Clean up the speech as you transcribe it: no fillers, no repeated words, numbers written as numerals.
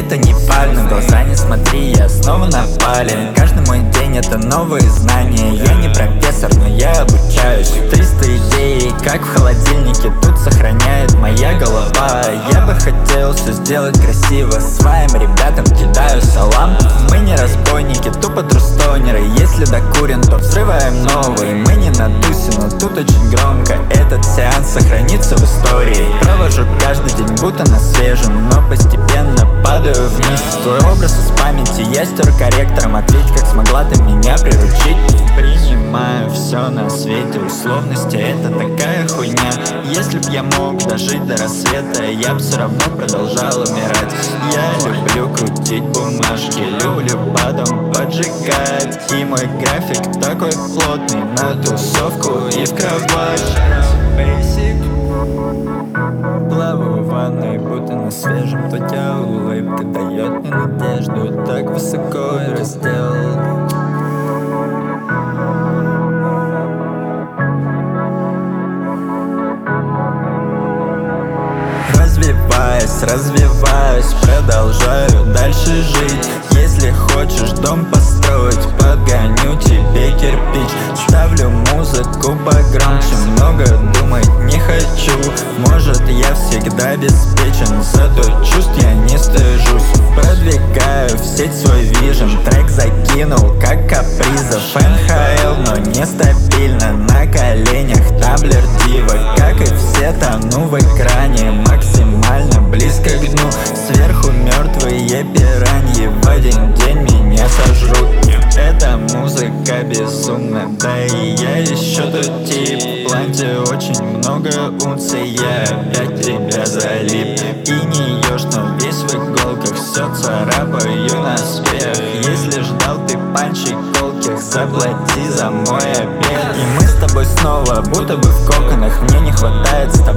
это не пально. Глаза не смотри, я снова напален. Каждый мой день это новые знания. Я не профессор, но я обучаюсь. 300 идей, как в холодильнике, тут сохраняет моя голова. Я бы хотел все сделать красиво, своим ребятам кидаю салам. Мы не разбойники, тупо трустонеры. Если докурен, то взрываем новый. Мы не на тусе, но тут очень громко. Этот сеанс сохранится в истории. Провожу каждый день будто на свежем, но постепенно падаю вниз. Твой образ из памяти я стер корректором. Ответь, как смогла ты меня приручить. Принимаю все на свете, условности это такая хуйня. Если б я мог дожить до рассвета, я б все равно продолжал умирать. Я люблю крутить бумажки, люблю потом поджигать. И мой график такой плотный, на тусовку и в кровать. Плаваю в ванной, будто на свежем. Твоя улыбка дает мне надежду. Так высоко и раздел. Развиваюсь, продолжаю дальше жить. Если хочешь дом построить, подгоню тебе кирпич. Ставлю музыку погромче, много думать не хочу. Может, я всегда обеспечен, зато чувств я не стыжусь. Продвигаю в сеть свой вижен, трек закинул как капризов. НХЛ, но нестабильно, на коленях таблер дива. Как и все, тону в экране, максимально близко к дну. Сверху мертвые пираньи в один день меня сожрут. Эта музыка безумна, да и я еще тот тип. В планте очень много унций, я опять тебя залип. И не ешь, но весь в иголках, все царапаю наспех. Если ждал ты панчей колких, заплати за мой обед. И мы с тобой снова, будто бы в коконах. Мне не хватает с тобой